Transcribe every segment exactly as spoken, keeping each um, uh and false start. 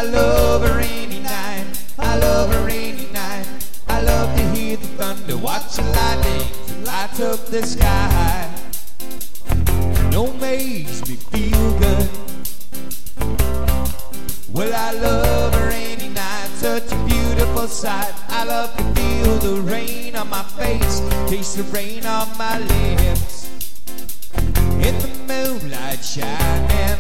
love a rainy night. I love a rainy night. I love to hear the thunder, watch the lightning to light up the sky. No makes me feel good. Well, I love a rainy night, such a beautiful sight. I love to feel the rain on my face, taste the rain on my lips, in the moonlight shining.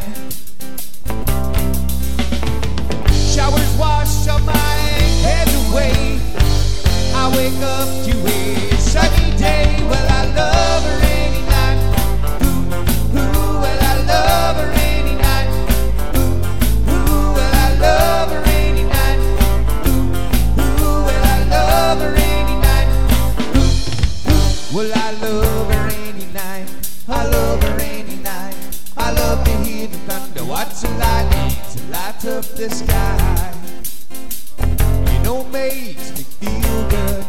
Showers wash all my cares away. I wake up to a sunny day. Well, I love a rainy night. Ooh, ooh, well, I love a rainy night. Ooh, ooh, well, I love a rainy night. Ooh, ooh, well, I love a rainy night. Ooh, ooh, well, I love a rainy night. I love a rainy night. I love to hear the thunder, watch the lightning to light up the sky. You know, makes me feel good.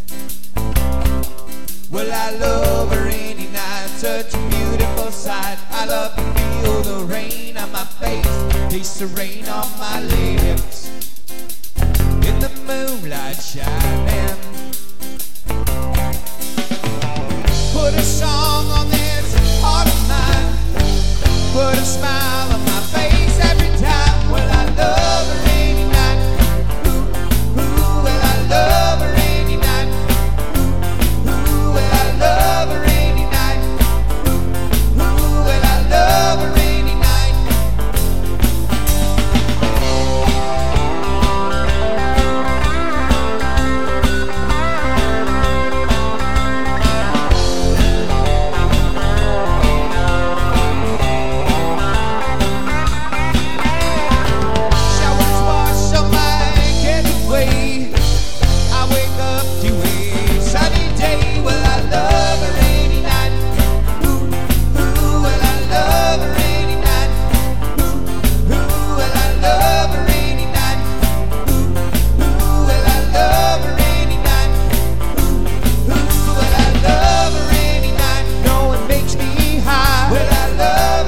Well, I love a rainy night, such a beautiful sight. I love to feel the rain on my face, taste the rain on my lips, in the moonlight shining. Put a song on this heart of mine, put a smile on my face every time. Well, I love a rainy night. Ooh, ooh, well, I love a rainy night. Ooh, ooh, well, I love a rainy night. Ooh, ooh, well, I love a rainy night.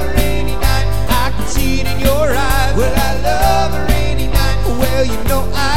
You know I